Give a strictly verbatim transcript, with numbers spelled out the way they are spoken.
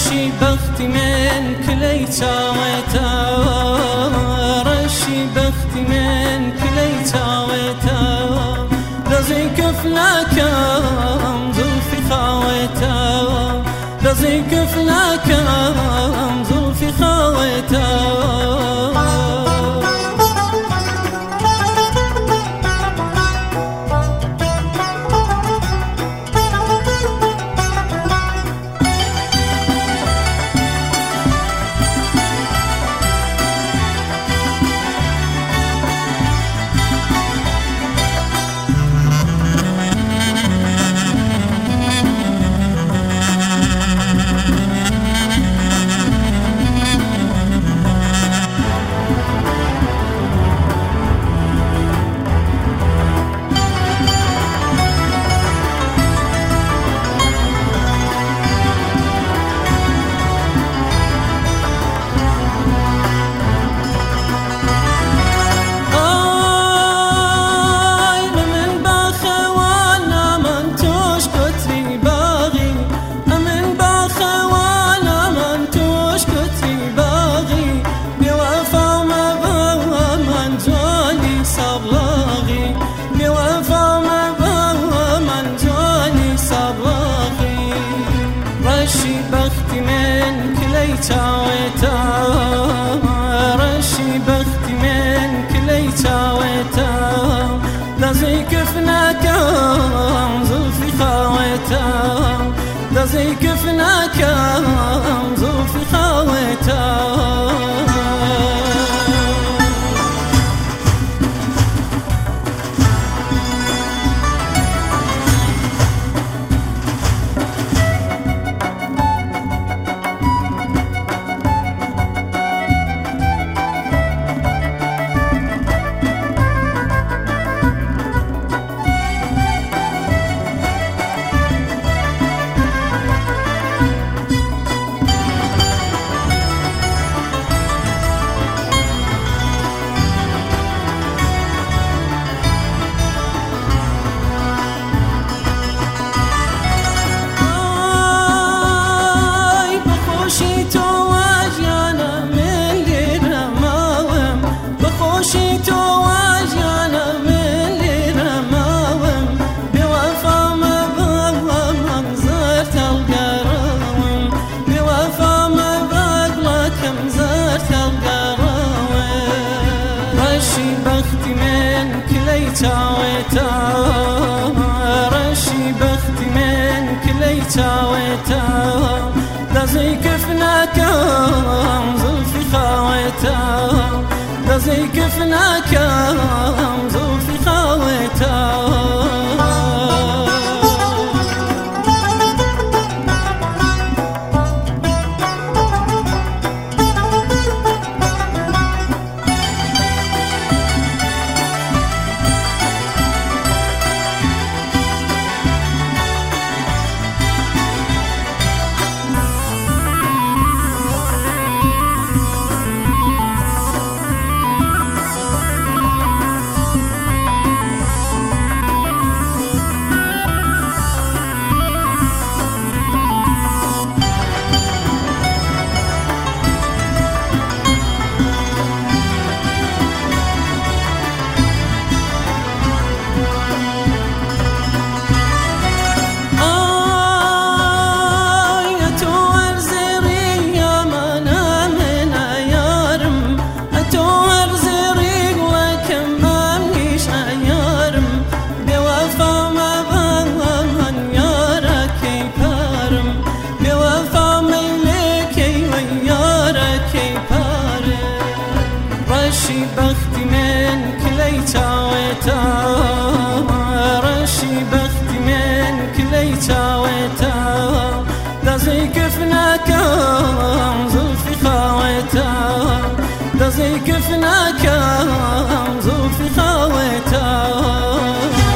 رشي بختي منك ليتا ويتا، رشي بختي منك ليتا ويتا، لازم كفلاك زلفي خاويتا، لازم كفلاك زلفي خاويتا. رشي بختي منك ليتا ويتا، رشي بختي منك ليتا ويتا، لازم كفناك زلفي خاويتا، لازم كفناك زلفي خاويتا. رشي بختي منك ليتا ويتا، رشي بختي منك ليتا ويتا، لازم كفناك زلفي خاويتا، لازم كفناك زلفي خاويتا. رشي بختي منك ليتا ويتا، رشي بختي منك ليتا ويتا، لازم كفناك زلفي خاويتا، لازم كفناك زلفي خاويتا.